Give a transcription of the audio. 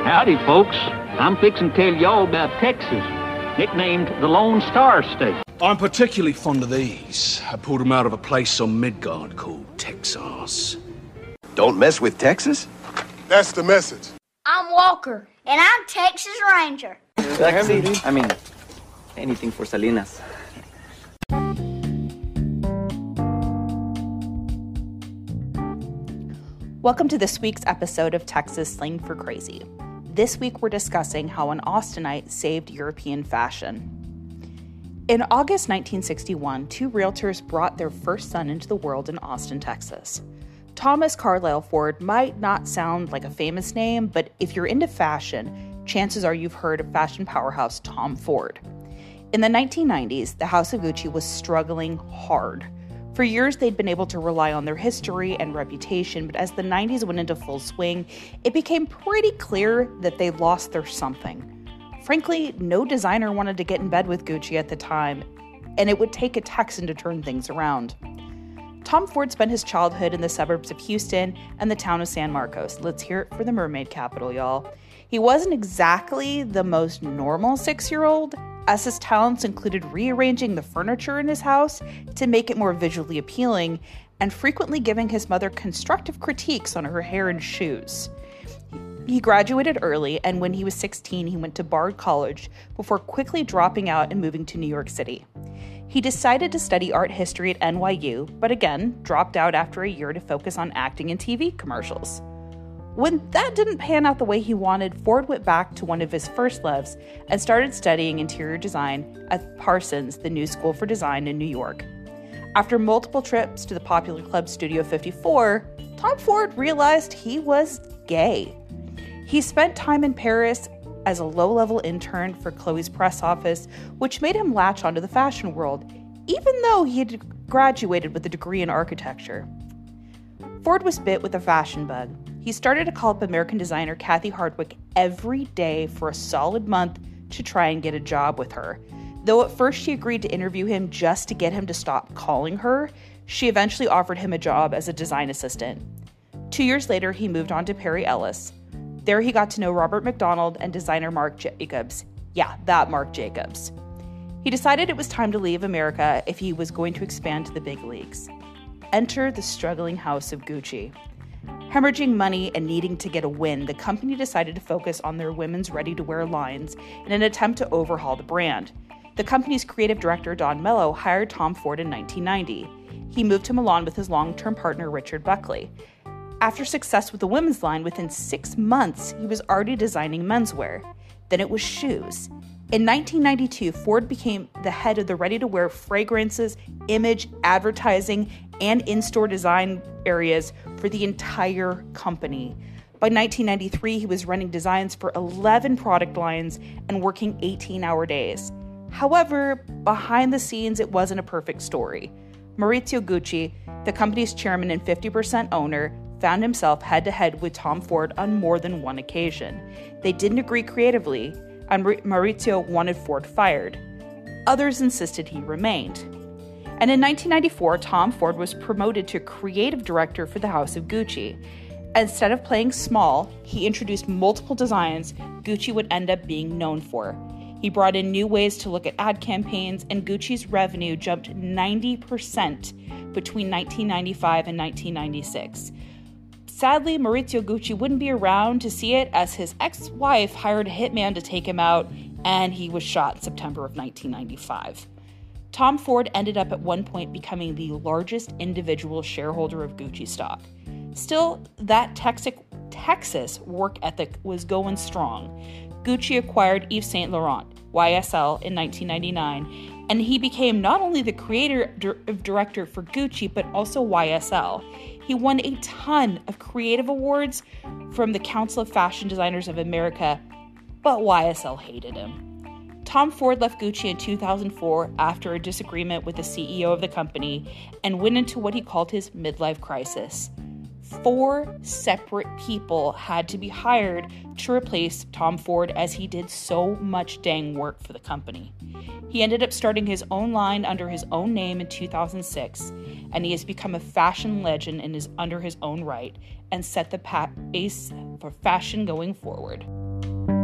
Howdy, folks. I'm fixing to tell y'all about Texas, nicknamed the Lone Star State. I'm particularly fond of these. I pulled them out of a place on Midgard called Texas. Don't mess with Texas? That's the message. I'm Walker, and I'm Texas Ranger. I mean, anything for Salinas. Welcome to this week's episode of Texas Slang for Crazy. This week we're discussing how an Austinite saved European fashion. In August 1961, two realtors brought their first son into the world in Austin, Texas. Thomas Carlyle Ford might not sound like a famous name, but if you're into fashion, chances are you've heard of fashion powerhouse Tom Ford. In the 1990s, the House of Gucci was struggling hard. For years, they'd been able to rely on their history and reputation, but as the 90s went into full swing, it became pretty clear that they lost their something. Frankly, no designer wanted to get in bed with Gucci at the time, and it would take a Texan to turn things around. Tom Ford spent his childhood in the suburbs of Houston and the town of San Marcos. Let's hear it for the mermaid capital, y'all. He wasn't exactly the most normal 6-year-old, as his talents included rearranging the furniture in his house to make it more visually appealing and frequently giving his mother constructive critiques on her hair and shoes. He graduated early, and when he was 16, he went to Bard College before quickly dropping out and moving to New York City. He decided to study art history at NYU, but again, dropped out after a year to focus on acting in TV commercials. When that didn't pan out the way he wanted, Ford went back to one of his first loves and started studying interior design at Parsons, the New School for Design in New York. After multiple trips to the popular club Studio 54, Tom Ford realized he was gay. He spent time in Paris as a low-level intern for Chloe's press office, which made him latch onto the fashion world, even though he had graduated with a degree in architecture. Ford was bit with a fashion bug. He started to call up American designer Kathy Hardwick every day for a solid month to try and get a job with her. Though at first she agreed to interview him just to get him to stop calling her, she eventually offered him a job as a design assistant. 2 years later, he moved on to Perry Ellis. There he got to know Robert McDonald and designer Marc Jacobs. Yeah, that Marc Jacobs. He decided it was time to leave America if he was going to expand to the big leagues. Enter the struggling House of Gucci. Hemorrhaging money and needing to get a win, the company decided to focus on their women's ready-to-wear lines in an attempt to overhaul the brand. The company's creative director, Don Mello, hired Tom Ford in 1990. He moved to Milan with his long-term partner, Richard Buckley. After success with the women's line, within 6 months, he was already designing menswear. Then it was shoes. In 1992, Ford became the head of the ready-to-wear fragrances, image, advertising, and in-store design areas for the entire company. By 1993, he was running designs for 11 product lines and working 18-hour days. However, behind the scenes, it wasn't a perfect story. Maurizio Gucci, the company's chairman and 50% owner, found himself head-to-head with Tom Ford on more than one occasion. They didn't agree creatively, and Maurizio wanted Ford fired. Others insisted he remained. And in 1994, Tom Ford was promoted to creative director for the House of Gucci. Instead of playing small, he introduced multiple designs Gucci would end up being known for. He brought in new ways to look at ad campaigns, and Gucci's revenue jumped 90% between 1995 and 1996. Sadly, Maurizio Gucci wouldn't be around to see it, as his ex-wife hired a hitman to take him out, and he was shot in September of 1995. Tom Ford ended up at one point becoming the largest individual shareholder of Gucci stock. Still, that Texas work ethic was going strong. Gucci acquired Yves Saint Laurent, YSL, in 1999, and he became not only the creative director for Gucci, but also YSL. He won a ton of creative awards from the Council of Fashion Designers of America, but YSL hated him. Tom Ford left Gucci in 2004 after a disagreement with the CEO of the company and went into what he called his midlife crisis. 4 separate people had to be hired to replace Tom Ford, as he did so much dang work for the company. He ended up starting his own line under his own name in 2006, and he has become a fashion legend under his own right and set the pace for fashion going forward.